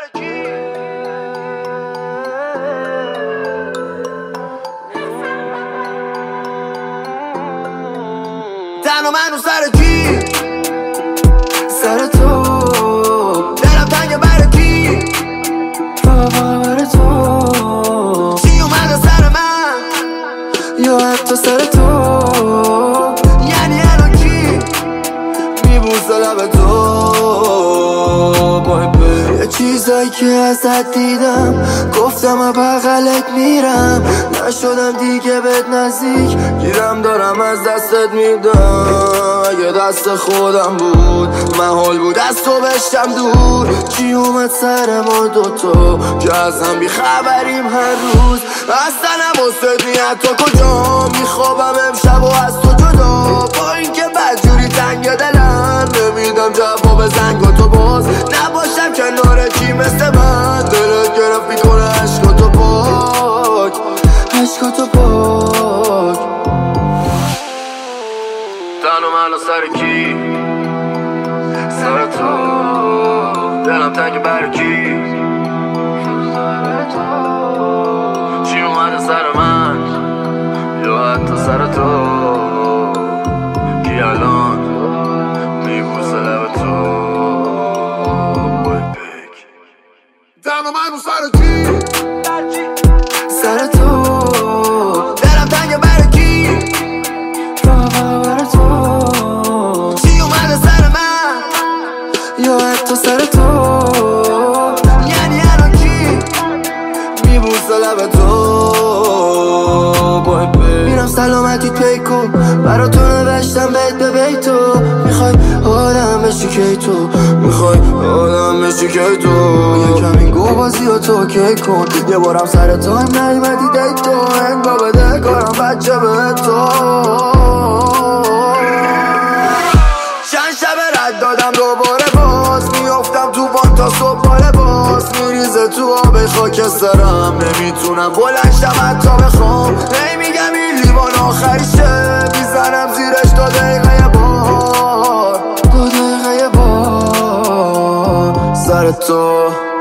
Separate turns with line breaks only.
سر کی؟ تنها منو سر کی؟ سر تو. دلم تنگه برای کی؟ برای تو. چی اومده سر من یا حتی سر تو؟ یعنی الان کی میبوسه لب تو؟ یه چیزایی که ازت دیدم گفتم بغلت میرم، نشدم دیگه بهت نزدیک، گیرم دارم از دستت میدم. اگه دست خودم بود محال بود از تو بشتم دور. چی اومد سر ما دوتا که از هم بیخبریم هر روز؟ اصلا نماست نیت تو کجا؟ میخوابم امشب و از تو جدا، با این که بدجوری تنگ دلم نمیدم جواب زنگاتو باز. نباشم کنار کی مثل من دلت گرفت میکنه عشقاتو پاک، عشقاتو پاک. تنها منو سر کی؟ سر تو. دلم تنگ برای کی؟ سر تو. چی اومده سر من یا حتی سر تو؟ کی الان میبوسه لب تو؟ تنها منو سر کی؟ سر تو. دلم تنگه برای کی؟ برای تو. چی اومده سر من یا حتی سر تو؟ یعنی الان کی میبوسه لب تو؟ میرم سلامتیت پیکو برا تو نوشتم بیت به بیتو. میخوای آدم بشی کی تو؟ میخوای آدم بشی کی تو؟ یکم این گو بازی و تو کی کن. یه بارم سر تایم نیومدی دیت تو، انگا بده کارم بچه به تو. چند شب رد دادم دوباره باز میافتم تو بان تا صبح باله باز. میریزه تو آب خاکسترم نمیتونم بلند شم حتی بخوام. نمیگم این لیوان آخریشه، میزنم زیرش 2 دقیقه بار، 2 دقیقه بار. سر تو.